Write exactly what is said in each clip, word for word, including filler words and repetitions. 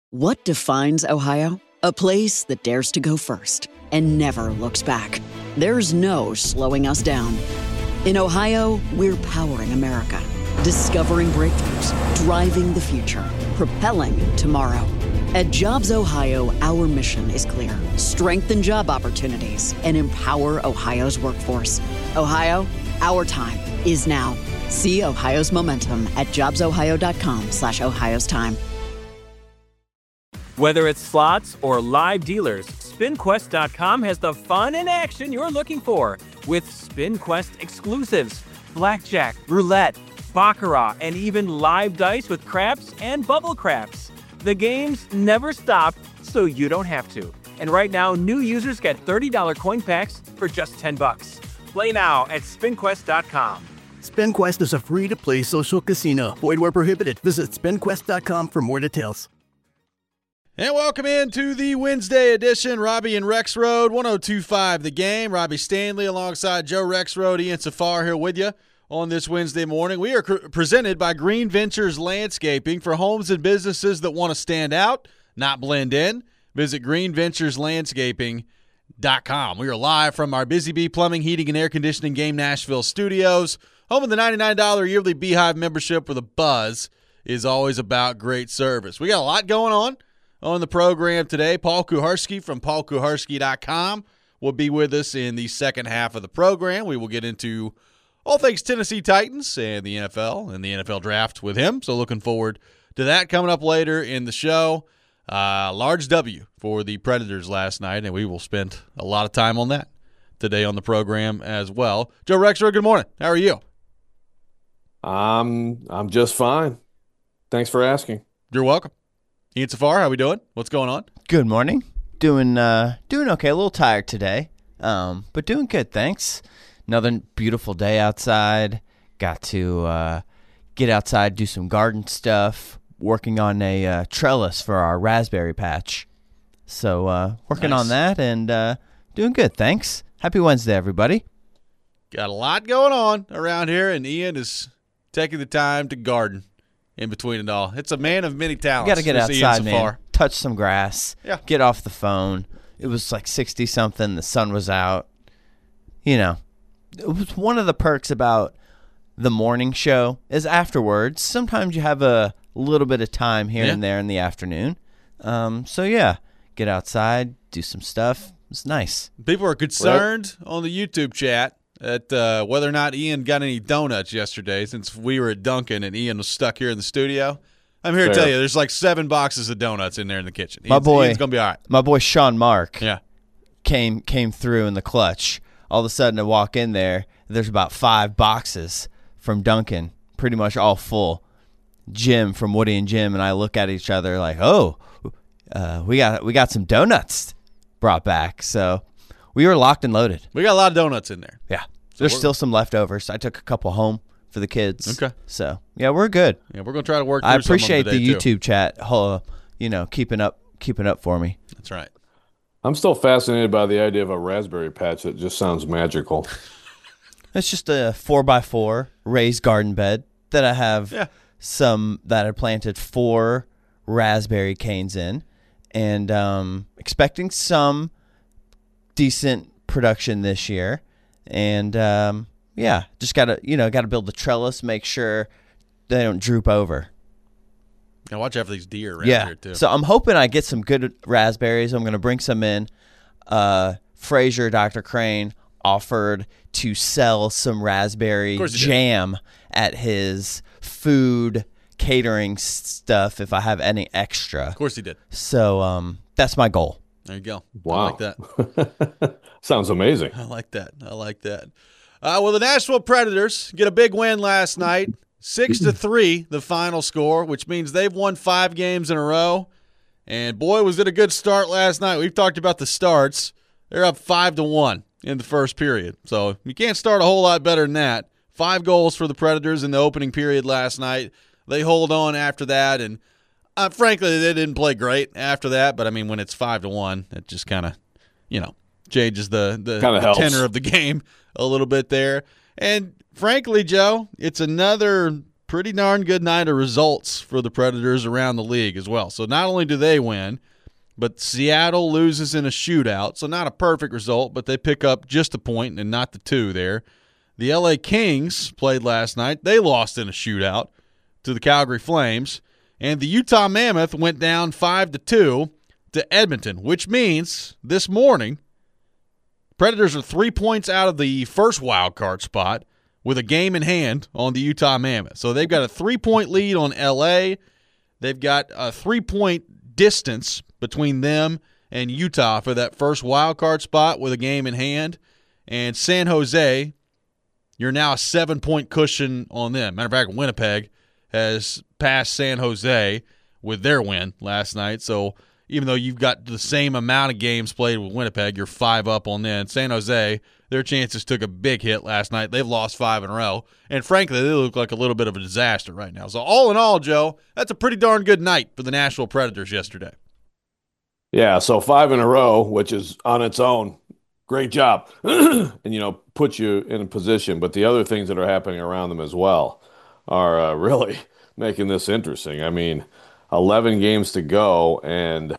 What defines Ohio? A place that dares to go first and never looks back. There's no slowing us down. In Ohio, we're powering America, discovering breakthroughs, driving the future, propelling tomorrow. At Jobs Ohio, our mission is clear: strengthen job opportunities and empower Ohio's workforce. Ohio, our time is now. See Ohio's momentum at jobsohio.com slash Ohio's time. Whether it's slots or live dealers, spin quest dot com has the fun and action you're looking for with SpinQuest exclusives, blackjack, roulette, baccarat, and even live dice with craps and bubble craps. The games never stop, so you don't have to. And right now, new users get thirty dollars coin packs for just ten bucks. Play now at spin quest dot com. SpinQuest is a free-to-play social casino. Void where prohibited. Visit spin quest dot com for more details. And welcome into the Wednesday edition. Robbie and Rexroad, one oh two point five The Game. Robbie Stanley alongside Joe Rexroad, Ian Safar here with you on this Wednesday morning. We are cr- presented by Green Ventures Landscaping for homes and businesses that want to stand out, not blend in. Visit green ventures landscaping dot com. We are live from our Busy Bee Plumbing, Heating, and Air Conditioning Game Nashville studios. Home of the ninety-nine dollars yearly Beehive membership with a buzz is always about great service. We got a lot going on on the program today. Paul Kuharsky from paul kuharsky dot com will be with us in the second half of the program. We will get into all things Tennessee Titans and the N F L and the N F L draft with him. So looking forward to that coming up later in the show. Uh, large W for the Predators last night, and we will spend a lot of time on that today on the program as well. Joe Rexroad, good morning. How are you? I'm I'm just fine. Thanks for asking. You're welcome. Ian Safar, how we doing? What's going on? Good morning. Doing uh doing okay. A little tired today, um, but doing good. Thanks. Another beautiful day outside. Got to uh, get outside, do some garden stuff. Working on a uh, trellis for our raspberry patch. So uh, working nice. on that and uh, doing good. Thanks. Happy Wednesday, everybody. Got a lot going on around here, and Ian is taking the time to garden in between it all. It's a man of many talents. You got to get This outside, Ian man. Safar. Touch some grass. Yeah. Get off the phone. It was like sixty-something. The sun was out. You know, it was one of the perks about the morning show is afterwards. Sometimes you have a little bit of time here yeah. and there in the afternoon. Um, so, yeah, get outside, do some stuff. It's nice. People are concerned right. on the YouTube chat at uh, whether or not Ian got any donuts yesterday since we were at Dunkin' and Ian was stuck here in the studio. I'm here Fair. to tell you, there's like seven boxes of donuts in there in the kitchen. My Ian's, boy, Ian's going to be all right. My boy Sean Mark yeah. came came through in the clutch. All of a sudden I walk in there, there's about five boxes from Dunkin', pretty much all full. Jim from Woody and Jim and I look at each other like, oh, uh, we got we got some donuts brought back. So we were locked and loaded. We got a lot of donuts in there. Yeah. There's still some leftovers. I took a couple home for the kids. Okay. So, yeah, we're good. Yeah, we're going to try to work through I appreciate some of them the today, YouTube chat, uh, you know, keeping up keeping up for me. That's right. I'm still fascinated by the idea of a raspberry patch. That just sounds magical. It's just a four by four raised garden bed that I have yeah. some that I planted four raspberry canes in, and um, expecting some decent production this year. And um, yeah, just gotta you know gotta build the trellis, make sure they don't droop over. Now watch out for these deer around yeah. here too. So I'm hoping I get some good raspberries. I'm gonna bring some in. Uh, Frazier, Doctor Crane offered to sell some raspberry jam did. at his food catering stuff if I have any extra. Of course he did. So um, that's my goal. There you go. Wow. I like that. Sounds amazing. I like that. I like that. Uh, well, the Nashville Predators get a big win last night. Six to three, the final score, which means they've won five games in a row. And boy, was it a good start last night. We've talked about the starts. They're up five to one in the first period. So you can't start a whole lot better than that. Five goals for the Predators in the opening period last night. They hold on after that, and uh, frankly, they didn't play great after that. But I mean, when it's five to one, it just kind of, you know, changes the the, the tenor of the game a little bit there. And frankly, Joe, it's another pretty darn good night of results for the Predators around the league as well. So not only do they win, but Seattle loses in a shootout. So not a perfect result, but they pick up just a point and not the two there. The L A Kings played last night. They lost in a shootout to the Calgary Flames. And the Utah Mammoth went down five to two to Edmonton, which means this morning Predators are three points out of the first wild card spot with a game in hand on the Utah Mammoth. So they've got a three-point lead on L A. They've got a three-point distance between them and Utah for that first wild card spot with a game in hand. And San Jose, you're now a seven-point cushion on them. Matter of fact, Winnipeg has passed San Jose with their win last night. So even though you've got the same amount of games played with Winnipeg, you're five up on them. San Jose, their chances took a big hit last night. They've lost five in a row. And frankly, they look like a little bit of a disaster right now. So all in all, Joe, that's a pretty darn good night for the Nashville Predators yesterday. Yeah, so five in a row, which is on its own, great job. and, you know, puts you in a position. But the other things that are happening around them as well are uh, really making this interesting. I mean, eleven games to go, and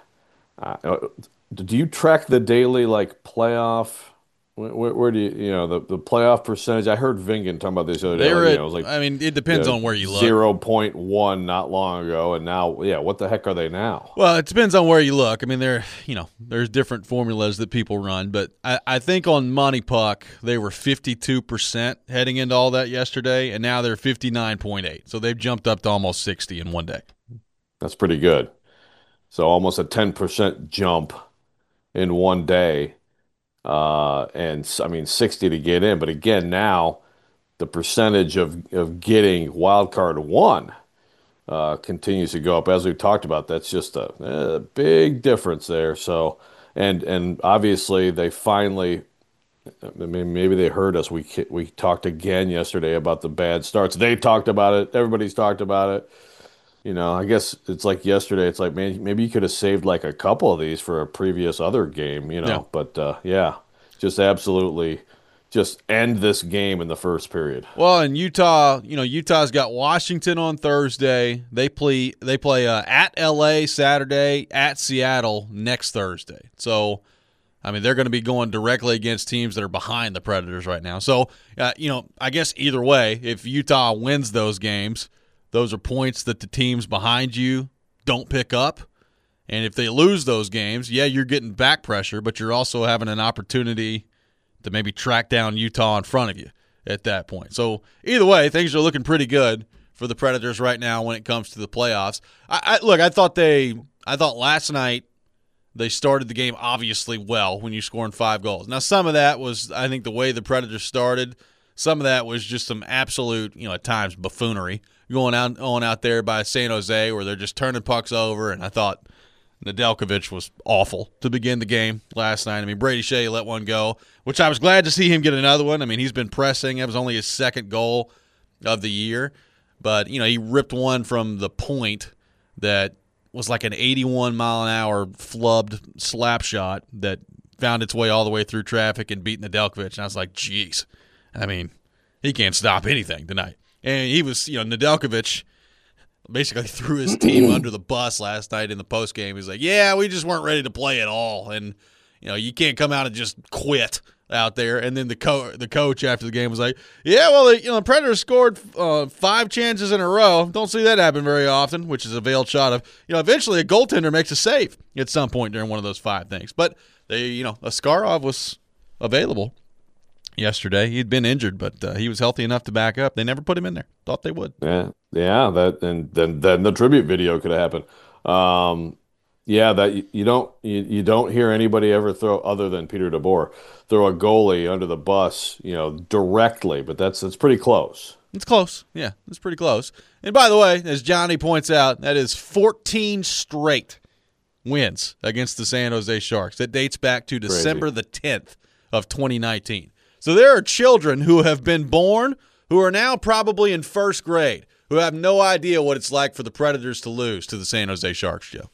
uh, do you track the daily like playoff? Where, where do you you know the, the playoff percentage? I heard Vingan talking about this the other day. They were you at, know, it was like, I mean, it depends you know, on where you look. zero point one not long ago, and now, yeah, what the heck are they now? Well, it depends on where you look. I mean, there, you know, there's different formulas that people run, but I, I think on Money Puck they were fifty-two percent heading into all that yesterday, and now they're fifty-nine point eight. So they've jumped up to almost sixty in one day. That's pretty good. So almost a ten percent jump in one day. Uh, and I mean, sixty to get in. But again, now the percentage of, of getting wild card one uh, continues to go up. As we've talked about, that's just a, a big difference there. So, and and obviously they finally, I mean, maybe they heard us. We we talked again yesterday about the bad starts. They talked about it. Everybody's talked about it. You know, I guess it's like yesterday. It's like, man, maybe you could have saved like a couple of these for a previous other game, you know. Yeah. But, uh, yeah, just absolutely just end this game in the first period. Well, in Utah, you know, Utah's got Washington on Thursday. They play they play uh, at L A Saturday, at Seattle next Thursday. So, I mean, they're going to be going directly against teams that are behind the Predators right now. So, uh, you know, I guess either way, if Utah wins those games, those are points that the teams behind you don't pick up. And if they lose those games, yeah, you're getting back pressure, but you're also having an opportunity to maybe track down Utah in front of you at that point. So either way, things are looking pretty good for the Predators right now when it comes to the playoffs. I, I look, I thought they I thought last night they started the game obviously well when you scoring five goals. Now some of that was, I think, the way the Predators started. Some of that was just some absolute, you know, at times buffoonery going out on out there by San Jose where they're just turning pucks over. And I thought Nedeljkovic was awful to begin the game last night. I mean, Brady Shea let one go, which I was glad to see him get another one. I mean, he's been pressing. It was only his second goal of the year. But, you know, he ripped one from the point that was like an eighty-one mile an hour flubbed slap shot that found its way all the way through traffic and beat Nedeljkovic. And I was like, geez, I mean, he can't stop anything tonight. And he was, you know, Nedeljkovic basically threw his team under the bus last night in the postgame. He's like, yeah, we just weren't ready to play at all. And, you know, you can't come out and just quit out there. And then the co- the coach after the game was like, yeah, well, the, you know, the Predators scored uh, five chances in a row. Don't see that happen very often, which is a veiled shot of, you know, eventually a goaltender makes a save at some point during one of those five things. But, they, you know, Askarov was available yesterday. He'd been injured, but uh, he was healthy enough to back up. They never put him in there. Thought they would. Yeah, yeah. That and then then the tribute video could have happened. Um, yeah, that you, you don't you, you don't hear anybody ever throw, other than Peter DeBoer, throw a goalie under the bus, you know, directly. But that's that's pretty close. It's close. Yeah, it's pretty close. And by the way, as Johnny points out, that is fourteen straight wins against the San Jose Sharks. That dates back to Crazy. December the tenth of twenty nineteen. So there are children who have been born who are now probably in first grade who have no idea what it's like for the Predators to lose to the San Jose Sharks, Joe.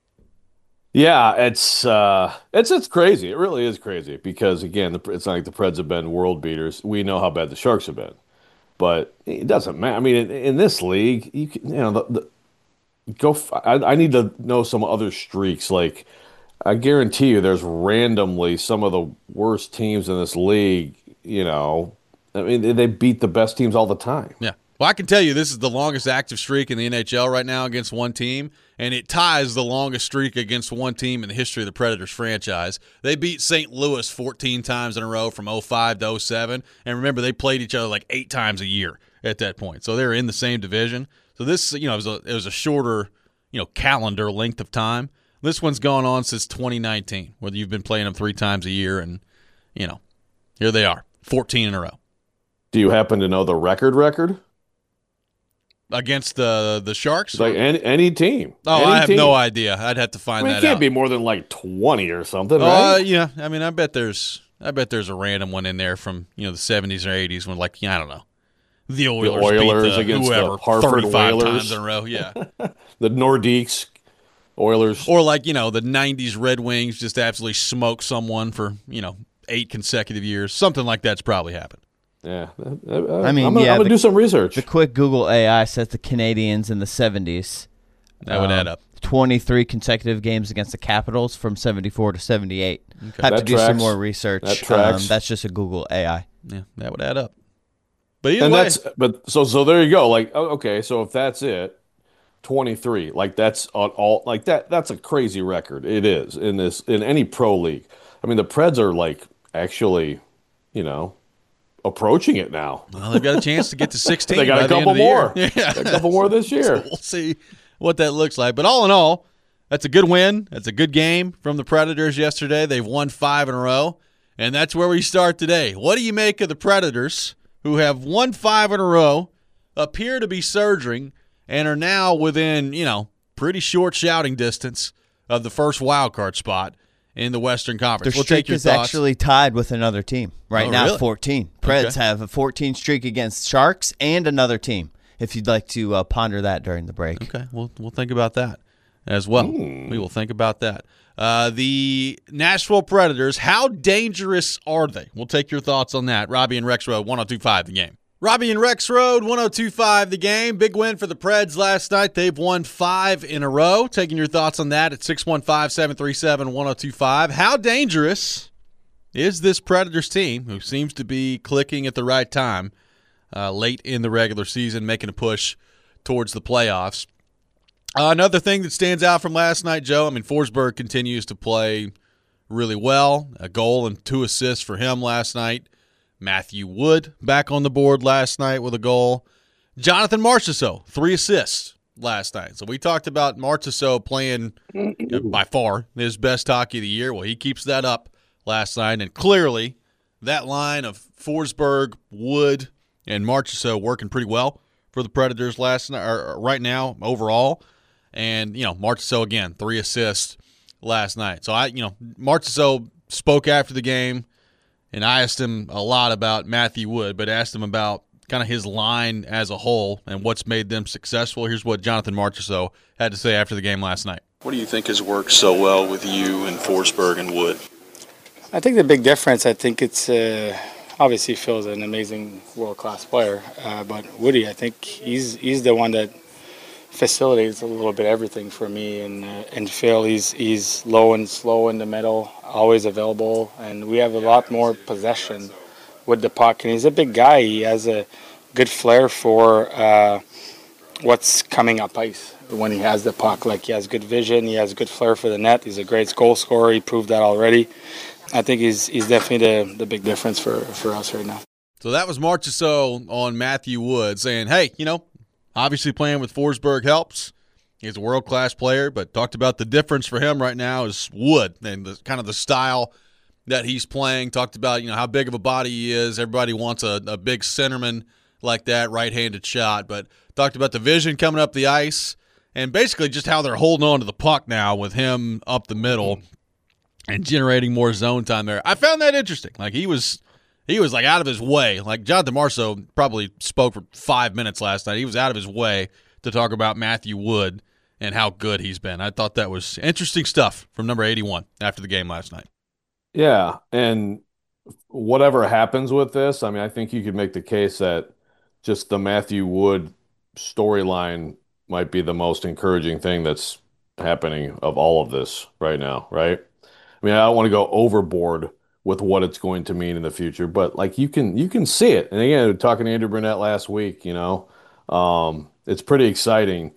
Yeah, it's uh, it's it's crazy. It really is crazy because, again, the, it's not like the Preds have been world beaters. We know how bad the Sharks have been. but it doesn't matter. I mean, in, in this league, you can, you know, the, the go. F- I, I need to know some other streaks. Like, I guarantee you, there's randomly some of the worst teams in this league. You know, I mean, they beat the best teams all the time. Yeah. Well, I can tell you this is the longest active streak in the N H L right now against one team, and it ties the longest streak against one team in the history of the Predators franchise. They beat Saint Louis fourteen times in a row from oh five to oh seven, and remember, they played each other like eight times a year at that point. So they're in the same division. So this, you know, it was a, it was a shorter, you know, calendar length of time. This one's gone on since twenty nineteen, whether you've been playing them three times a year, and, you know, here they are, fourteen in a row. Do you happen to know the record record? Against the the Sharks? Like any any team. Oh, any I have team. no idea. I'd have to find I mean, that it can't out. be more than like twenty or something, Uh, right? yeah. I mean, I bet there's I bet there's a random one in there from, you know, the seventies or eighties when, like, I don't know, the Oilers, Oilers beat the against the whoever Hartford thirty-five Whalers. times in a row. Yeah. The Nordiques, Oilers. Or like, you know, the nineties Red Wings just absolutely smoke someone for, you know, eight consecutive years. Something like that's probably happened. Yeah. Uh, I mean, I'm gonna, yeah, I'm gonna the- do some research. The quick Google A I says the Canadians in the seventies. That would um, add up. twenty-three consecutive games against the Capitals from seventy-four to seventy-eight. Have That to do some tracks. more research. That tracks. Um, that's just a Google A I. Yeah, that would add up. But either and way, that's but so so there you go. Like, oh, okay, so if that's it, twenty-three, like that's on all like that that's a crazy record. It is in this in any pro league. I mean, the Preds are like actually, you know, approaching it now. well, they've got a chance to get to sixteen. They got by a the end couple of the more. year. Yeah. A couple more this year. So we'll see what that looks like. But all in all, that's a good win. That's a good game from the Predators yesterday. They've won five in a row, and that's where we start today. What do you make of the Predators, who have won five in a row, appear to be surging, and are now within, you know, pretty short shouting distance of the first wild card spot in the Western Their Conference? We'll streak take your is thoughts. actually tied with another team right Oh, now, really? fourteen. Preds Okay. have a fourteen streak against Sharks and another team. If you'd like to uh, ponder that during the break. Okay, we'll we'll think about that as well. We will think about that. Uh, the Nashville Predators, how dangerous are they? We'll take your thoughts on that. Robbie and Rex Road, one oh two point five The Game. Robbie and Rex Road, one oh two point five The Game. Big win for the Preds last night. They've won five in a row. Taking your thoughts on that at six one five, seven three seven, one oh two five. How dangerous is this Predators team, who seems to be clicking at the right time uh, late in the regular season, making a push towards the playoffs? Uh, another thing that stands out from last night, Joe, I mean, Forsberg continues to play really well. A goal and two assists for him last night. Matthew Wood back on the board last night with a goal. Jonathan Marchessault, three assists last night. So we talked about Marchessault playing you know, by far his best hockey of the year. Well, he keeps that up last night, and clearly that line of Forsberg, Wood, and Marchessault working pretty well for the Predators last night, or right now overall. And, you know, Marchessault, again, three assists last night. So, I, you know, Marchessault spoke after the game, and I asked him a lot about Matthew Wood, but asked him about kind of his line as a whole and what's made them successful. Here's what Jonathan Marchessault had to say after the game last night. What do you think has worked so well with you and Forsberg and Wood? I think the big difference, I think it's uh, obviously Phil's an amazing world-class player, uh, but Woody, I think he's he's the one that facilitates a little bit everything for me. And uh, and Phil, he's he's low and slow in the middle, always available, and we have a lot more possession with the puck. And he's a big guy. He has a good flair for uh, what's coming up ice when he has the puck. Like, he has good vision. He has good flair for the net. He's a great goal scorer. He proved that already. I think he's he's definitely the, the big difference for, for us right now. So that was Marchessault on Matthew Wood saying, hey, you know, obviously playing with Forsberg helps. He's a world-class player, but talked about the difference for him right now is Wood and the kind of the style that he's playing. Talked about, you know, how big of a body he is. Everybody wants a, a big centerman like that, right-handed shot. But talked about the vision coming up the ice and basically just how they're holding on to the puck now with him up the middle and generating more zone time there. I found that interesting. Like, he was he was like out of his way. Like, Jonathan Marchessault probably spoke for five minutes last night. He was out of his way to talk about Matthew Wood and how good he's been. I thought that was interesting stuff from number eighty-one after the game last night. Yeah, and whatever happens with this, I mean, I think you could make the case that just the Matthew Wood storyline might be the most encouraging thing that's happening of all of this right now, right? I mean, I don't want to go overboard with what it's going to mean in the future, but like you can you can see it. And again, talking to Andrew Burnett last week, you know, um, it's pretty exciting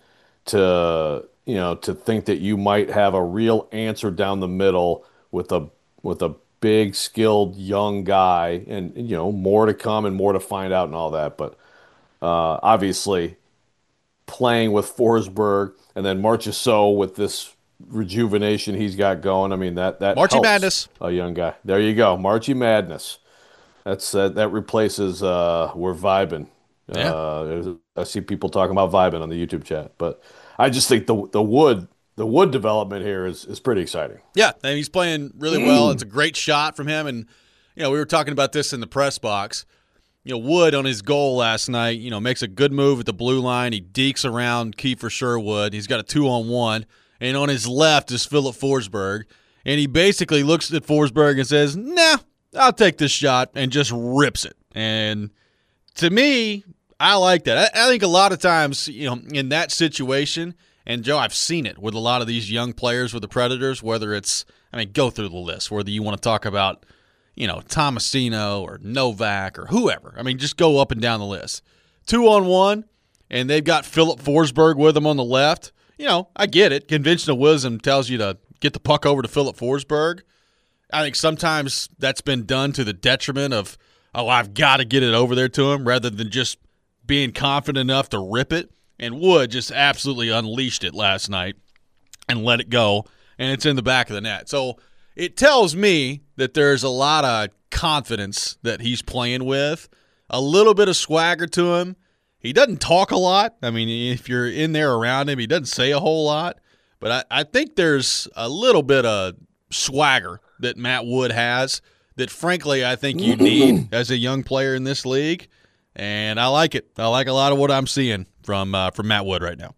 to you know to think that you might have a real answer down the middle with a with a big, skilled young guy, and you know more to come and more to find out and all that. But uh, obviously, playing with Forsberg and then Marchessault with this rejuvenation he's got going. I mean that that Marchy helps Madness, a young guy. There you go, Marchy Madness. That's uh, that replaces uh, we're vibing. Yeah. Uh, I see people talking about vibing on the YouTube chat, but I just think the the wood the wood development here is is pretty exciting. Yeah, and he's playing really well. It's a great shot from him, and you know we were talking about this in the press box. You know, Wood on his goal last night, you know, makes a good move at the blue line. He dekes around Kiefer Sherwood. He's got a two-on-one. And on his left is Philip Forsberg. And he basically looks at Forsberg and says, nah, I'll take this shot, and just rips it. And to me, I like that. I, I think a lot of times, you know, in that situation, and Joe, I've seen it with a lot of these young players with the Predators, whether it's, I mean, go through the list, whether you want to talk about, you know, Tomasino or Novak or whoever. I mean, just go up and down the list. Two on one, and they've got Philip Forsberg with them on the left. You know, I get it. Conventional wisdom tells you to get the puck over to Philip Forsberg. I think sometimes that's been done to the detriment of, oh, I've got to get it over there to him rather than just being confident enough to rip it. And Wood just absolutely unleashed it last night and let it go, and it's in the back of the net. So it tells me that there's a lot of confidence that he's playing with, a little bit of swagger to him. He doesn't talk a lot. I mean, if you're in there around him, he doesn't say a whole lot. But I, I think there's a little bit of swagger that Matt Wood has that, frankly, I think you need as a young player in this league. And I like it. I like a lot of what I'm seeing from uh, from Matt Wood right now.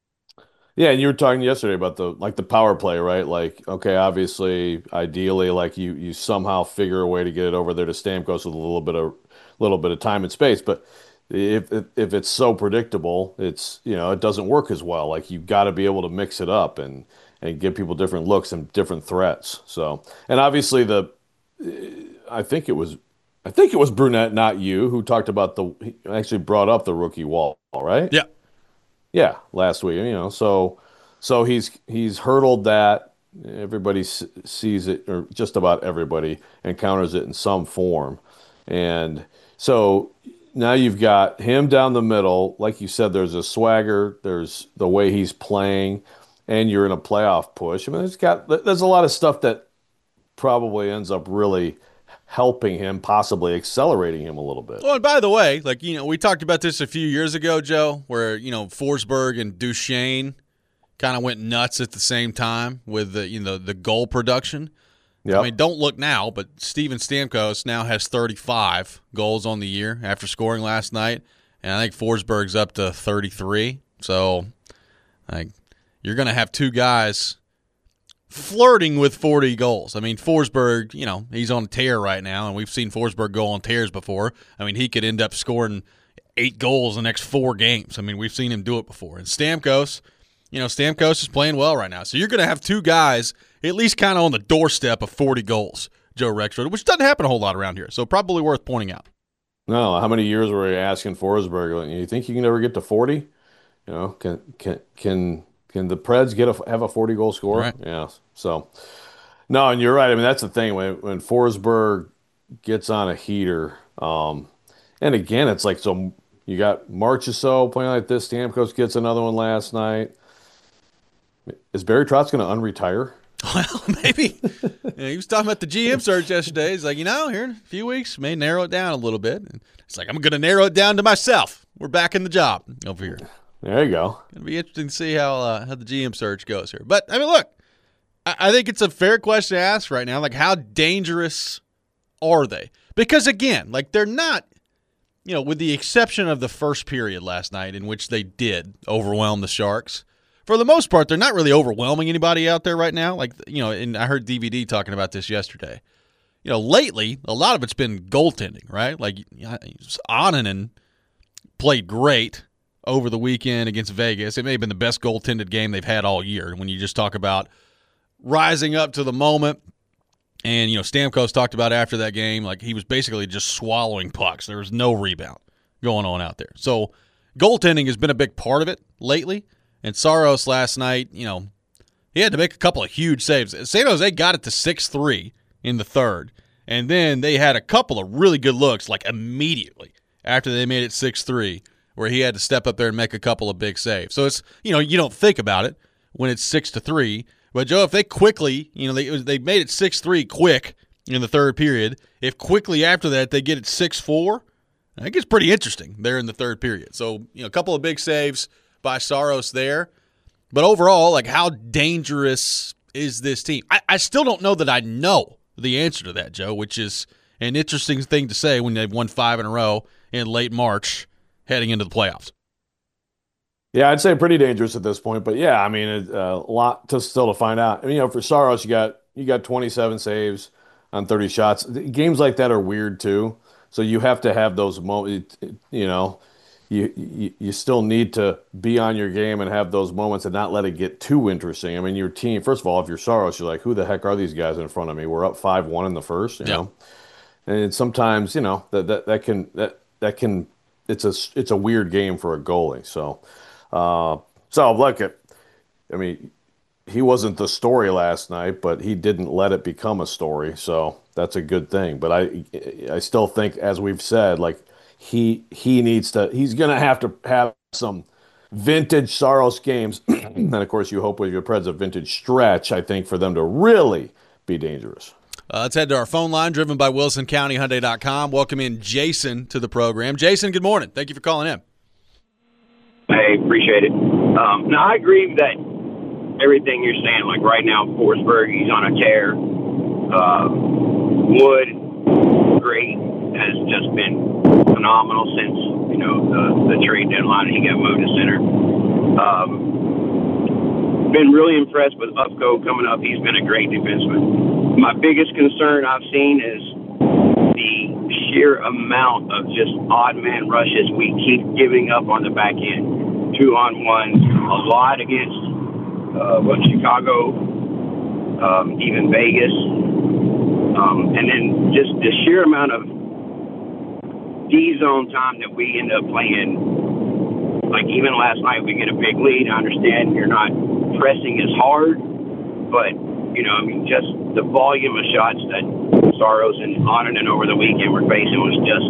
Yeah, and you were talking yesterday about the like the power play, right? Like, okay, obviously, ideally, like you you somehow figure a way to get it over there to Stamkos with a little bit of little bit of time and space. But if if, if it's so predictable, it's you know it doesn't work as well. Like you've got to be able to mix it up and and give people different looks and different threats. So, and obviously the, I think it was, I think it was Brunette, not you, who talked about the he actually brought up the rookie wall, right? Yeah. Yeah, last week, you know, so so he's he's hurdled that. Everybody sees it, or just about everybody encounters it in some form. And so now you've got him down the middle. Like you said, there's a swagger, there's the way he's playing, and you're in a playoff push. I mean, there's got there's a lot of stuff that probably ends up really helping him, possibly accelerating him a little bit. Well, and by the way, like, you know, we talked about this a few years ago, Joe, where, you know, Forsberg and Duchesne kind of went nuts at the same time with the, you know, the goal production. Yep. I mean, don't look now, but Steven Stamkos now has thirty-five goals on the year after scoring last night, and I think Forsberg's up to thirty-three. So, like, you're going to have two guys flirting with forty goals. I mean, Forsberg, you know, he's on a tear right now, and we've seen Forsberg go on tears before. I mean, he could end up scoring eight goals in the next four games. I mean, we've seen him do it before. And Stamkos, you know, Stamkos is playing well right now. So you're going to have two guys at least kind of on the doorstep of forty goals, Joe Rexrode, which doesn't happen a whole lot around here. So probably worth pointing out. No, how many years were you asking Forsberg? You think you can ever get to forty? You know, can can can Can the Preds get a, have a forty-goal scorer? Right. Yeah. So, no, and you're right. I mean, that's the thing. When when Forsberg gets on a heater, um, and again, it's like, so you got Marchessault playing like this. Stamkos gets another one last night. Is Barry Trotz going to unretire? Well, maybe. Yeah, he was talking about the G M search yesterday. He's like, you know, here in a few weeks, may narrow it down a little bit. And it's like, I'm going to narrow it down to myself. We're back in the job over here. There you go. It'll be interesting to see how uh, how the G M search goes here. But, I mean, look, I, I think it's a fair question to ask right now. Like, how dangerous are they? Because, again, like, they're not, you know, with the exception of the first period last night in which they did overwhelm the Sharks, for the most part, they're not really overwhelming anybody out there right now. Like, you know, and I heard D V D talking about this yesterday. You know, lately, a lot of it's been goaltending, right? Like, Annunen played great over the weekend against Vegas. It may have been the best goaltended game they've had all year when you just talk about rising up to the moment. And, you know, Stamkos talked about after that game, like he was basically just swallowing pucks. There was no rebound going on out there. So goaltending has been a big part of it lately. And Saros last night, you know, he had to make a couple of huge saves. San Jose got it to six three in the third. And then they had a couple of really good looks, like immediately after they made it six three, where he had to step up there and make a couple of big saves. So it's, you know, you don't think about it when it's six to three. But, Joe, if they quickly, you know, they they made it six three quick in the third period. If quickly after that they get it six four, I think it's pretty interesting there in the third period. So, you know, a couple of big saves by Saros there. But overall, like, how dangerous is this team? I, I still don't know that I know the answer to that, Joe, which is an interesting thing to say when they've won five in a row in late March heading into the playoffs. Yeah, I'd say pretty dangerous at this point, but yeah, I mean, it, uh, a lot to still to find out. I mean, you know, for Saros, you got you got twenty-seven saves on thirty shots. Games like that are weird too, so you have to have those moments. You know, you, you you still need to be on your game and have those moments and not let it get too interesting. I mean, your team. First of all, if you're Saros, you're like, who the heck are these guys in front of me? We're up five one in the first. You yeah. know, and sometimes you know that that that can that that can it's a it's a weird game for a goalie. So. Uh, so look at, I mean, he wasn't the story last night, but he didn't let it become a story. So that's a good thing. But I, I still think, as we've said, like he, he needs to, he's going to have to have some vintage Saros games. And of course you hope with your Preds a vintage stretch, I think, for them to really be dangerous. Uh, let's head to our phone line driven by Wilson County Hyundai dot com. Welcome in Jason to the program. Jason, good morning. Thank you for calling in. Hey, appreciate it. Um, now, I agree that everything you're saying, like right now, Forsberg, he's on a tear. Uh, Wood, great, has just been phenomenal since, you know, the, the trade deadline. He got moved to center. Um, been really impressed with Ufko coming up. He's been a great defenseman. My biggest concern I've seen is the sheer amount of just odd man rushes we keep giving up on the back end. Two on one, a lot against uh, what Chicago, um, even Vegas, um, and then just the sheer amount of D zone time that we end up playing. Like even last night, we get a big lead. I understand you're not pressing as hard, but you know, I mean, just the volume of shots that Saros and Onanen over the weekend were facing was just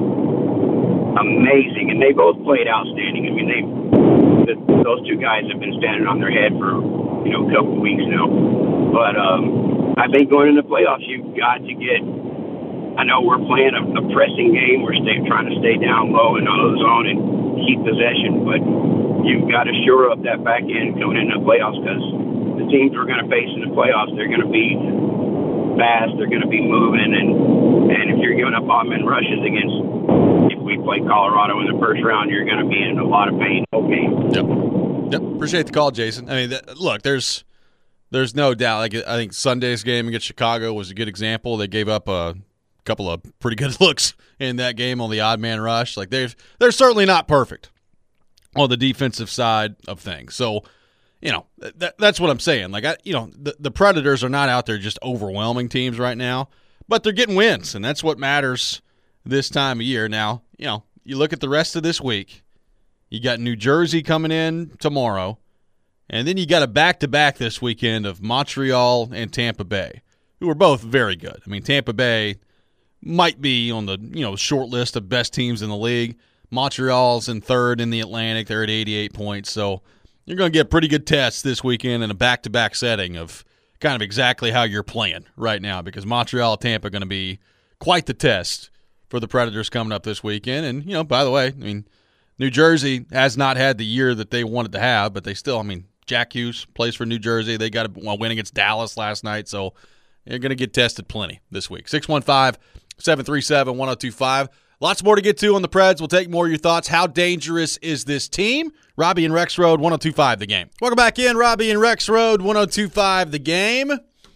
amazing, and they both played outstanding. I mean, they the, those two guys have been standing on their head for you know a couple of weeks now. But um, I think going into the playoffs, you've got to get. I know we're playing a, a pressing game. We're stay, trying to stay down low in the zone and keep possession, but you've got to shore up that back end coming into the playoffs because the teams we're going to face in the playoffs, they're going to be fast, they're going to be moving, and and if you're giving up odd-man rushes against, if we play Colorado in the first round, you're going to be in a lot of pain. Okay. Yep. Yep. Appreciate the call, Jason. I mean, that, look, there's there's no doubt. Like I think Sunday's game against Chicago was a good example. They gave up a couple of pretty good looks in that game on the odd-man rush. Like they've they're certainly not perfect on the defensive side of things. So. You know, that, that's what I'm saying. Like, I, you know, the, the Predators are not out there just overwhelming teams right now, but they're getting wins, and that's what matters this time of year. Now, you know, you look at the rest of this week, you got New Jersey coming in tomorrow, and then you got a back-to-back this weekend of Montreal and Tampa Bay, who are both very good. I mean, Tampa Bay might be on the, you know, short list of best teams in the league. Montreal's in third in the Atlantic. They're at eighty-eight points, so you're going to get pretty good tests this weekend in a back-to-back setting of kind of exactly how you're playing right now because Montreal and Tampa are going to be quite the test for the Predators coming up this weekend. And, you know, by the way, I mean, New Jersey has not had the year that they wanted to have, but they still, I mean, Jack Hughes plays for New Jersey. They got a win against Dallas last night, so they're going to get tested plenty this week. six one five, seven three seven, one oh two five. Lots more to get to on the Preds. We'll take more of your thoughts. How dangerous is this team? Robbie and Rex Road, one oh two five The Game. Welcome back in, Robbie and Rex Road, one oh two five The Game.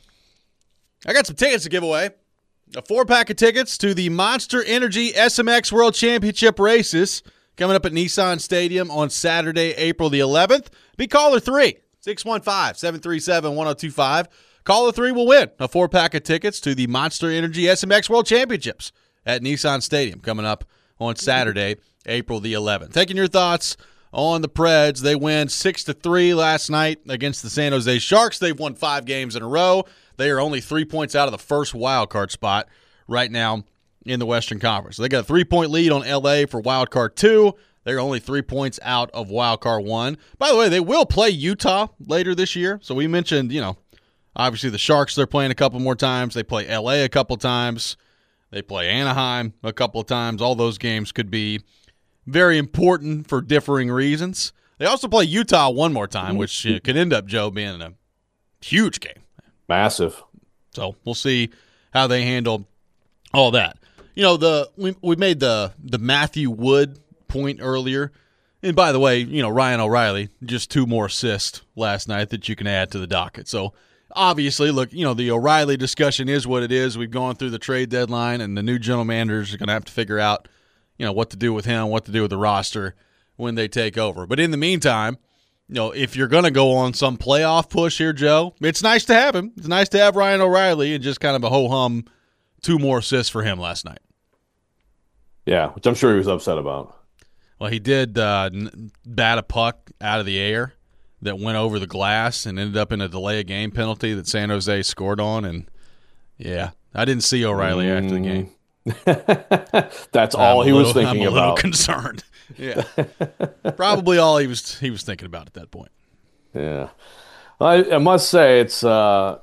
I got some tickets to give away. A four-pack of tickets to the Monster Energy S M X World Championship races coming up at Nissan Stadium on Saturday, April the eleventh. Be caller three, six one five, seven three seven, one oh two five. Caller three will win a four-pack of tickets to the Monster Energy S M X World Championships at Nissan Stadium coming up on Saturday, April the eleventh. Taking your thoughts on the Preds. They win six to three last night against the San Jose Sharks. They've won five games in a row. They are only three points out of the first wild card spot right now in the Western Conference. So they got a three-point lead on L A for wild card two. They're only three points out of wild card one. By the way, they will play Utah later this year. So we mentioned, you know, obviously the Sharks, they're playing a couple more times. They play L A a couple times. They play Anaheim a couple of times. All those games could be very important for differing reasons. They also play Utah one more time, which uh, could end up, Joe, being a huge game. Massive. So we'll see how they handle all that. You know, the we we made the the Matthew Wood point earlier. And by the way, you know, Ryan O'Reilly, just two more assists last night that you can add to the docket. So obviously, look, you know, the O'Reilly discussion is what it is. We've gone through the trade deadline, and the new general managers are going to have to figure out, you know, what to do with him, what to do with the roster when they take over. But in the meantime, you know, if you're going to go on some playoff push here, Joe, it's nice to have him. It's nice to have Ryan O'Reilly and just kind of a ho-hum two more assists for him last night. Yeah, which I'm sure he was upset about. Well, he did uh, bat a puck out of the air that went over the glass and ended up in a delay of game penalty that San Jose scored on. And, yeah, I didn't see O'Reilly mm. after the game. That's all I'm he little, was thinking I'm a about. little concerned. Yeah, probably all he was he was thinking about at that point. Yeah, I, I must say it's uh,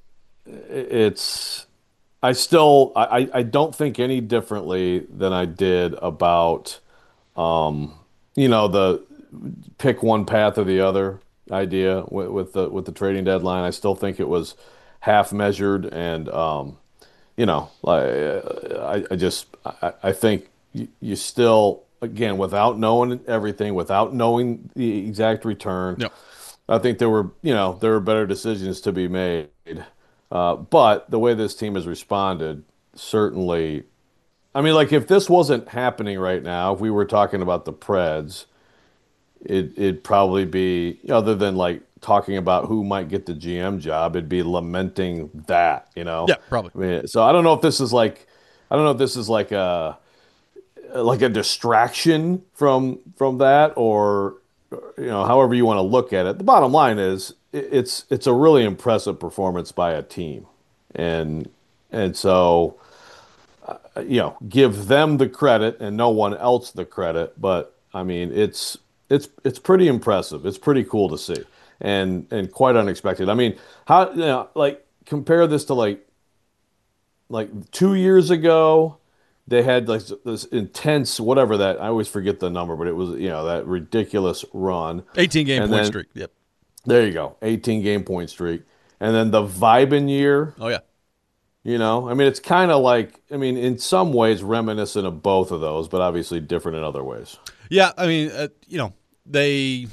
it's I still I, I don't think any differently than I did about um, you know the pick one path or the other idea with, with the with the trading deadline. I still think it was half measured, and um, you know I I just I, I think you, you still. Again, without knowing everything, without knowing the exact return, yep. I think there were, you know, there were better decisions to be made. Uh, but the way this team has responded, certainly, I mean, like if this wasn't happening right now, if we were talking about the Preds, it, it'd probably be, other than like talking about who might get the G M job, it'd be lamenting that, you know? Yeah, probably. I mean, so I don't know if this is like, I don't know if this is like a, like a distraction from from that, or you know, however you want to look at it. The bottom line is it's it's a really impressive performance by a team, and and so uh, you know, give them the credit and no one else the credit. But I mean, it's it's it's pretty impressive. It's pretty cool to see, and and quite unexpected. I mean, how you know, like compare this to like like two years ago. They had like this intense, whatever that, I always forget the number, but it was, you know, that ridiculous run. eighteen-game point then, streak, yep. There you go, eighteen-game point streak. And then the Vibin year. Oh, yeah. You know, I mean, it's kind of like, I mean, in some ways reminiscent of both of those, but obviously different in other ways. Yeah, I mean, uh, you know, they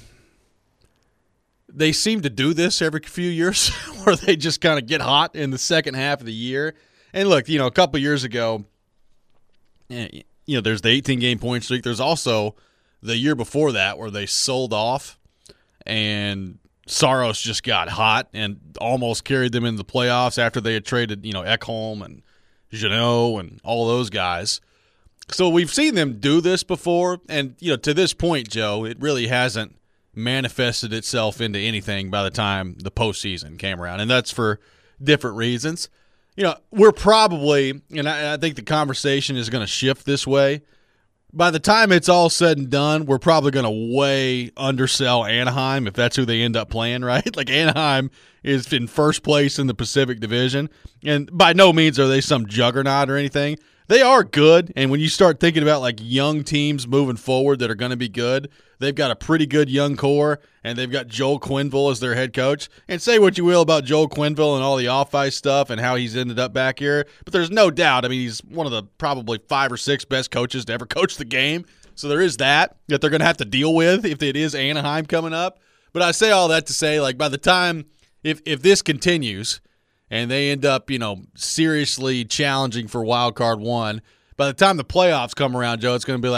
they seem to do this every few years where they just kind of get hot in the second half of the year. And look, you know, a couple years ago, you know, there's the eighteen-game point streak. There's also the year before that where they sold off and Saros just got hot and almost carried them into the playoffs after they had traded, you know, Ekholm and Jeannot and all those guys. So we've seen them do this before, and, you know, to this point, Joe, it really hasn't manifested itself into anything by the time the postseason came around, and that's for different reasons. You know, we're probably, and I, I think the conversation is going to shift this way. By the time it's all said and done, we're probably going to way undersell Anaheim if that's who they end up playing, right? Like Anaheim is in first place in the Pacific Division, and by no means are they some juggernaut or anything. They are good, and when you start thinking about like young teams moving forward that are going to be good, they've got a pretty good young core, and they've got Joel Quenneville as their head coach. And say what you will about Joel Quenneville and all the off-ice stuff and how he's ended up back here, but there's no doubt, I mean, he's one of the probably five or six best coaches to ever coach the game. So there is that that they're going to have to deal with if it is Anaheim coming up. But I say all that to say, like, by the time, if if this continues – and they end up, you know, seriously challenging for wild card one, by the time the playoffs come around, Joe, it's going to be like,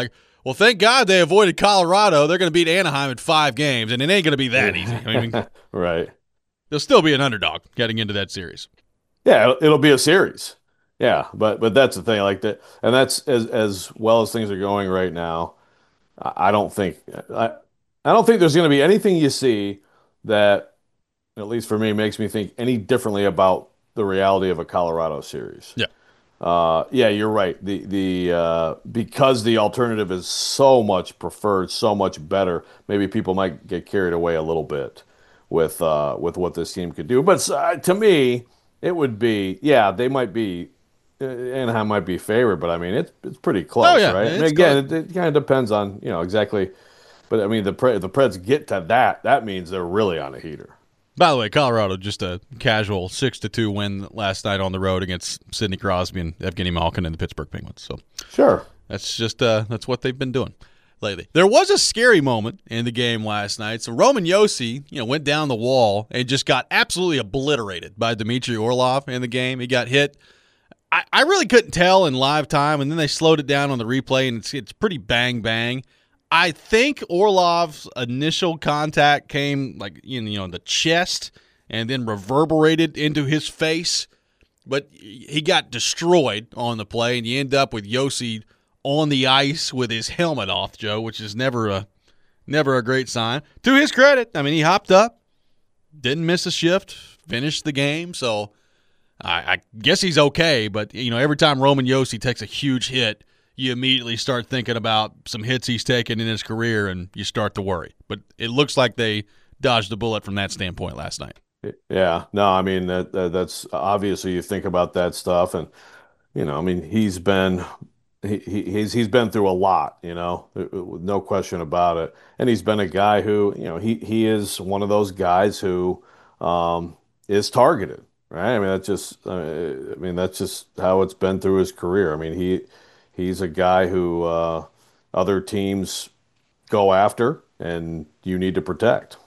Well, thank God they avoided Colorado. They're going to beat Anaheim in five games, and it ain't going to be that easy. I mean, right. They'll still be an underdog getting into that series. Yeah, it'll, it'll be a series. Yeah, but but that's the thing, like that, and that's as as well as things are going right now. I, I don't think I I don't think there's going to be anything you see that, at least for me, makes me think any differently about the reality of a Colorado series. Yeah. Uh, yeah, you're right. The the uh, because the alternative is so much preferred, so much better. Maybe people might get carried away a little bit with uh, with what this team could do. But uh, to me, it would be yeah, they might be Anaheim might be favored, but I mean it's it's pretty close, oh, yeah. right? I mean, again, it, it kind of depends on you know exactly. But I mean, the Pre- the Preds get to that. That means they're really on a heater. By the way, Colorado just a casual six to two win last night on the road against Sidney Crosby and Evgeny Malkin and the Pittsburgh Penguins. So sure, that's just uh, that's what they've been doing lately. There was a scary moment in the game last night. So Roman Josi, you know, went down the wall and just got absolutely obliterated by Dmitry Orlov in the game. He got hit. I, I really couldn't tell in live time, and then they slowed it down on the replay, and it's it's pretty bang bang. I think Orlov's initial contact came like you know in the chest and then reverberated into his face, but he got destroyed on the play, and you end up with Josi on the ice with his helmet off, Joe, which is never a never a great sign. To his credit, I mean, he hopped up, didn't miss a shift, finished the game, so I, I guess he's okay. But you know, every time Roman Josi takes a huge hit, you immediately start thinking about some hits he's taken in his career, and you start to worry. But it looks like they dodged a bullet from that standpoint last night. Yeah, no, I mean that, that that's obviously you think about that stuff, and you know, I mean he's been he, he's he's been through a lot, you know, no question about it, and he's been a guy who you know he he is one of those guys who um, is targeted, right? I mean that's just I mean that's just how it's been through his career. I mean he. He's a guy who uh, other teams go after, and you need to protect.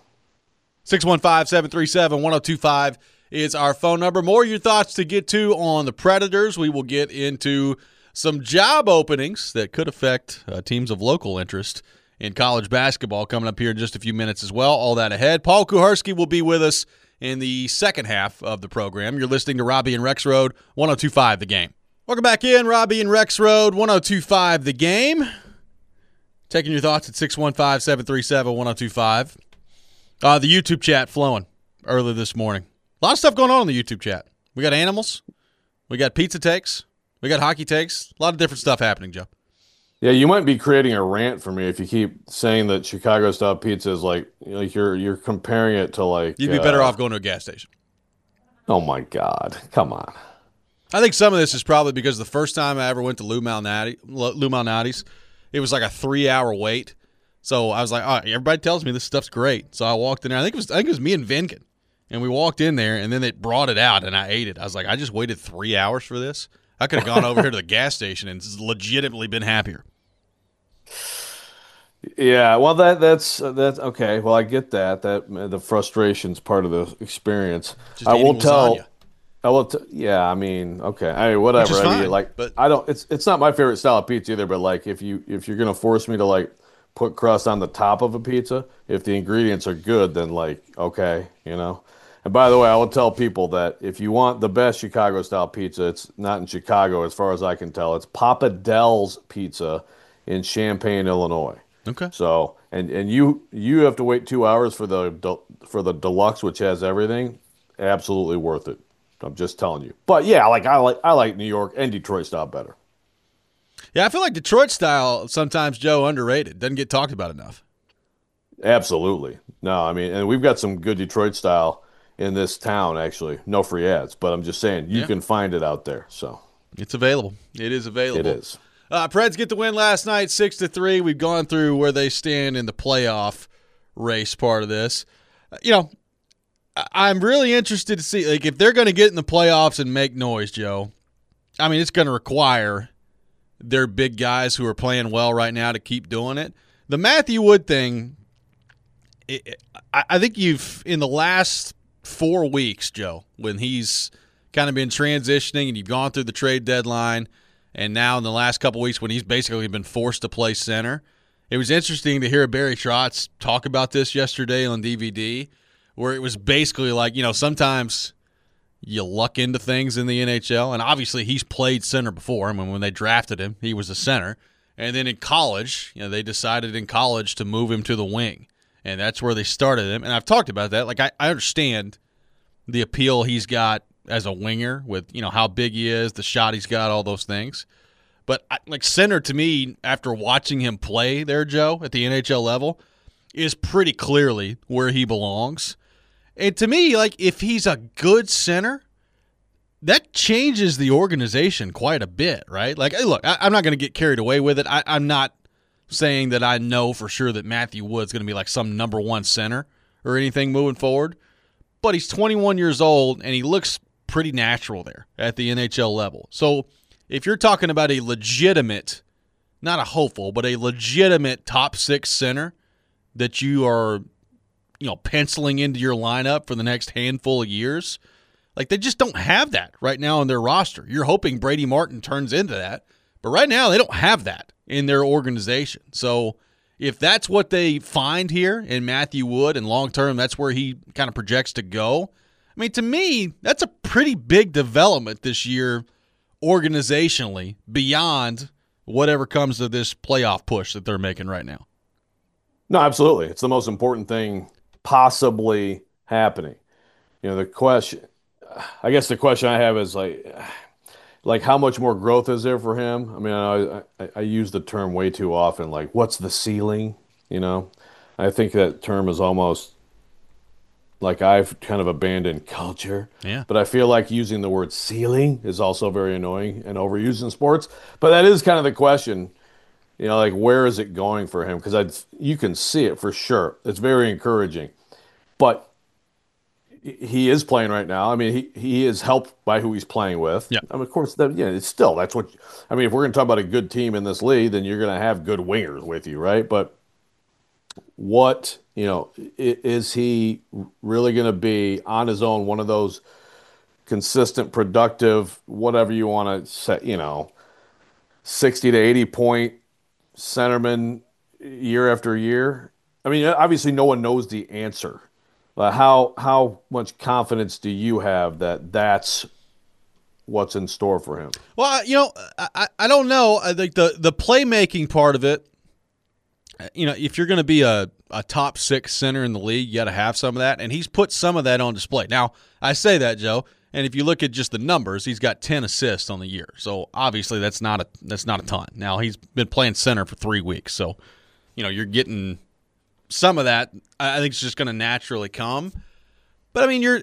six one five, seven three seven, one oh two five is our phone number. More of your thoughts to get to on the Predators. We will get into some job openings that could affect uh, teams of local interest in college basketball coming up here in just a few minutes as well. All that ahead. Paul Kuharsky will be with us in the second half of the program. You're listening to Robbie and Rexroad, one oh two five The Game. Welcome back in, Robbie and Rexroad, one oh two five The Game. Taking your thoughts at six one five, seven three seven, one oh two five. Uh, the YouTube chat flowing early this morning. A lot of stuff going on in the YouTube chat. We got animals. We got pizza takes. We got hockey takes. A lot of different stuff happening, Joe. Yeah, you might be creating a rant for me if you keep saying that Chicago-style pizza is like, like you're you're comparing it to like... You'd be better uh, off going to a gas station. Oh, my God. Come on. I think some of this is probably because the first time I ever went to Lou Malnati, Lou Malnati's, it was like a three-hour wait. So I was like, all right, everybody tells me this stuff's great. So I walked in there. I think it was I think it was me and Venkin. And we walked in there, and then they brought it out, and I ate it. I was like, I just waited three hours for this? I could have gone over here to the gas station and legitimately been happier. Yeah, well, that that's that's okay. Well, I get that. That the frustration's part of the experience. Just I will lasagna. tell. I will. T- yeah, I mean, okay. I mean, whatever. Which is I mean, fine, like, but- I don't. It's it's not my favorite style of pizza either. But like, if you if you're gonna force me to like put crust on the top of a pizza, if the ingredients are good, then like, okay, you know. And by the way, I will tell people that if you want the best Chicago style pizza, it's not in Chicago, as far as I can tell. It's Papa Del's Pizza in Champaign, Illinois. Okay. So, and and you you have to wait two hours for the del- for the deluxe, which has everything. Absolutely worth it. I'm just telling you. But yeah, like I like I like New York and Detroit style better. Yeah, I feel like Detroit style sometimes, Joe, underrated. Doesn't get talked about enough. Absolutely. No, I mean, and we've got some good Detroit style in this town, actually. No free ads, but I'm just saying you Yeah. can find it out there. So It's available. It is available. it is. Uh, Preds get the win last night, six to three. We've gone through where they stand in the playoff race part of this. Uh, you know, I- I'm really interested to see, like, if they're going to get in the playoffs and make noise, Joe. I mean, it's going to require their big guys who are playing well right now to keep doing it. The Matthew Wood thing, it, I, I think you've, in the last four weeks, Joe, when he's kind of been transitioning and you've gone through the trade deadline, And now in the last couple weeks when he's basically been forced to play center, it was interesting to hear Barry Trotz talk about this yesterday on D V D, where it was basically like, you know, sometimes you luck into things in the N H L, and obviously he's played center before. I mean, when they drafted him, he was a center. And then in college, you know, they decided in college to move him to the wing, and that's where they started him. And I've talked about that. Like, I, I understand the appeal he's got as a winger with, you know, how big he is, the shot he's got, all those things. But, I, like, center to me, after watching him play there, Joe, at the N H L level, is pretty clearly where he belongs. And to me, like, if he's a good center, that changes the organization quite a bit, right? Like, hey, look, I, I'm not going to get carried away with it. I, I'm not saying that I know for sure that Matthew Wood's going to be like some number one center or anything moving forward. But he's twenty-one years old, and he looks pretty natural there at the N H L level. So if you're talking about a legitimate, not a hopeful, but a legitimate top six center that you are, you know, penciling into your lineup for the next handful of years, like, they just don't have that right now on their roster. You're hoping Brady Martin turns into that, but right now they don't have that in their organization. So if that's what they find here in Matthew Wood, and long-term that's where he kind of projects to go, I mean, to me, that's a pretty big development this year organizationally beyond whatever comes of this playoff push that they're making right now. No, absolutely. It's the most important thing possibly happening. You know, the question, I guess the question I have is like, like how much more growth is there for him? I mean, I, I, I use the term way too often, like what's the ceiling? You know, I think that term is almost like I've kind of abandoned culture. Yeah. But I feel like using the word ceiling is also very annoying and overused in sports. But that is kind of the question, you know, like where is it going for him? Because I, you can see it for sure. It's very encouraging. But he is playing right now. I mean, he, he is helped by who he's playing with. Yeah. I mean, of course, that, yeah, it's still, that's what, I mean, if we're going to talk about a good team in this league, then you're going to have good wingers with you, right? But what, you know, is he really going to be on his own, one of those consistent, productive, whatever you want to say, you know, sixty to eighty point centerman year after year? I mean, obviously no one knows the answer. But how how much confidence do you have that that's what's in store for him? Well, you know, I, I don't know. I think the, the playmaking part of it, you know, if you're going to be a, a top six center in the league, you got to have some of that. And he's put some of that on display. Now, I say that, Joe, and if you look at just the numbers, he's got ten assists on the year. So obviously that's not a that's not a ton. Now, he's been playing center for three weeks. So, you know, you're getting some of that. I think it's just going to naturally come. But, I mean, you're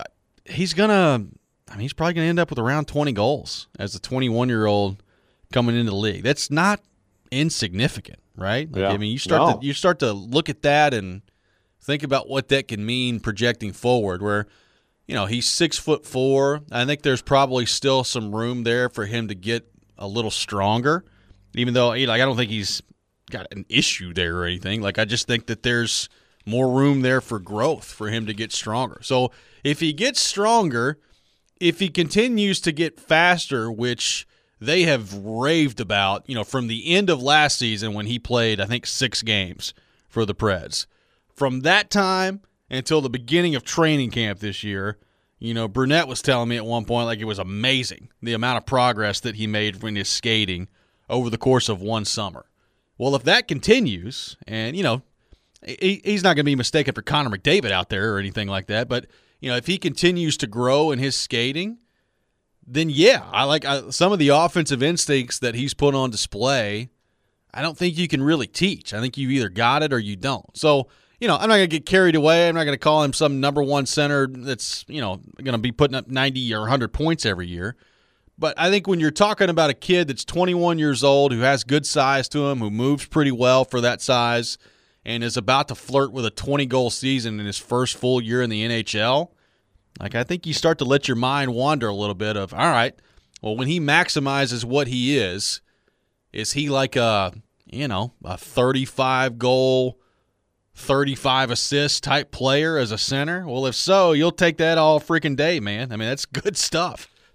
he's going to – I mean, he's probably going to end up with around twenty goals as a twenty-one-year-old coming into the league. That's not insignificant, right? Like, yeah. I mean, you start no. to you start to look at that and think about what that can mean projecting forward. Where, you know, he's six foot four. I think there's probably still some room there for him to get a little stronger. Even though, like, I don't think he's got an issue there or anything. Like, I just think that there's more room there for growth for him to get stronger. So if he gets stronger, if he continues to get faster, which they have raved about, you know, from the end of last season when he played, I think, six games for the Preds. From that time until the beginning of training camp this year, you know, Brunette was telling me at one point, like, it was amazing the amount of progress that he made in his skating over the course of one summer. Well, if that continues, and, you know, he, he's not going to be mistaken for Connor McDavid out there or anything like that, but, you know, if he continues to grow in his skating, then, yeah, I like I, some of the offensive instincts that he's put on display. I don't think you can really teach. I think you either got it or you don't. So, you know, I'm not going to get carried away. I'm not going to call him some number one center that's, you know, going to be putting up ninety or one hundred points every year. But I think when you're talking about a kid that's twenty-one years old, who has good size to him, who moves pretty well for that size, and is about to flirt with a twenty-goal season in his first full year in the N H L, like, I think you start to let your mind wander a little bit of, all right, well, when he maximizes what he is, is he like a, you know, a thirty-five goal, thirty-five assist type player as a center? Well, if so, you'll take that all freaking day, man. I mean, that's good stuff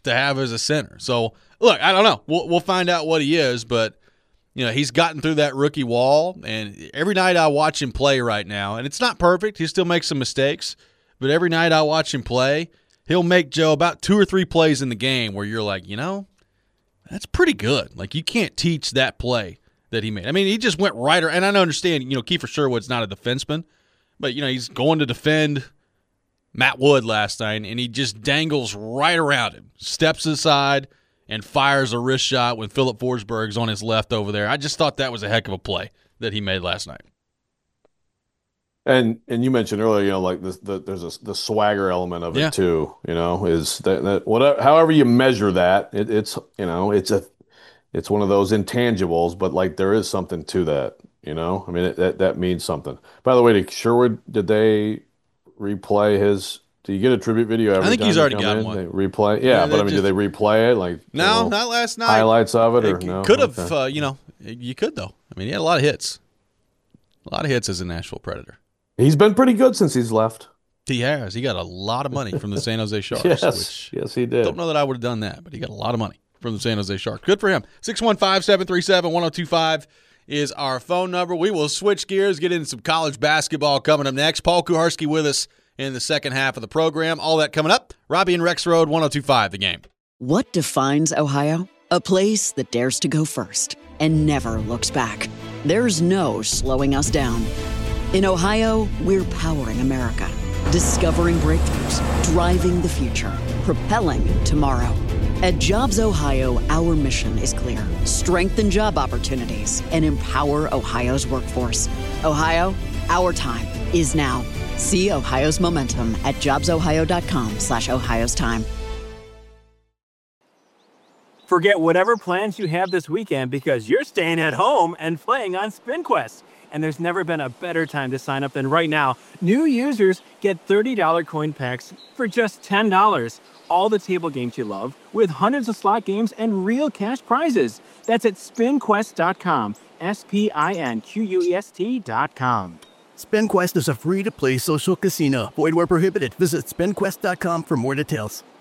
to have as a center. So, look, I don't know. We'll, we'll find out what he is, but, you know, he's gotten through that rookie wall, and every night I watch him play right now, and it's not perfect. He still makes some mistakes, but every night I watch him play, he'll make, Joe, about two or three plays in the game where you're like, you know, that's pretty good. Like, you can't teach that play that he made. I mean, he just went right, and I understand, you know, Kiefer Sherwood's not a defenseman, but, you know, he's going to defend Matt Wood last night, and he just dangles right around him, steps aside, and fires a wrist shot when Philip Forsberg's on his left over there. I just thought that was a heck of a play that he made last night. And and you mentioned earlier, you know, like the, the there's a, the swagger element of it yeah. too. You know, is that, that whatever, however you measure that, it, it's you know, it's a it's one of those intangibles, but like there is something to that. You know, I mean, it, that that means something. By the way, did Sherwood, did they replay his? Do you get a tribute video every time? I think he's already got in? one. They replay, yeah, yeah but I mean, just, do they replay it? Like no, you know, not last night. Highlights of it, or it no? Could have, okay. uh, you know, you could though. I mean, he had a lot of hits, a lot of hits as a Nashville Predator. He's been pretty good since he's left. He has. He got a lot of money from the San Jose Sharks. yes, which yes, he did. Don't know that I would have done that, but he got a lot of money from the San Jose Sharks. Good for him. six one five, seven three seven, one oh two five is our phone number. We will switch gears, get into some college basketball coming up next. Paul Kuharsky with us in the second half of the program. All that coming up. Robbie and Rex Road, one oh two five, The Game. What defines Ohio? A place that dares to go first and never looks back. There's no slowing us down. In Ohio, we're powering America, discovering breakthroughs, driving the future, propelling tomorrow. At Jobs Ohio, our mission is clear: strengthen job opportunities and empower Ohio's workforce. Ohio, our time is now. See Ohio's momentum at jobsohio.com slash Ohio's time. Forget whatever plans you have this weekend because you're staying at home and playing on SpinQuest. And there's never been a better time to sign up than right now. New users get thirty dollars coin packs for just ten dollars. All the table games you love with hundreds of slot games and real cash prizes. That's at spin quest dot com. S P I N Q U E S T dot com. SpinQuest is a free-to-play social casino. Void where prohibited. Visit spin quest dot com for more details.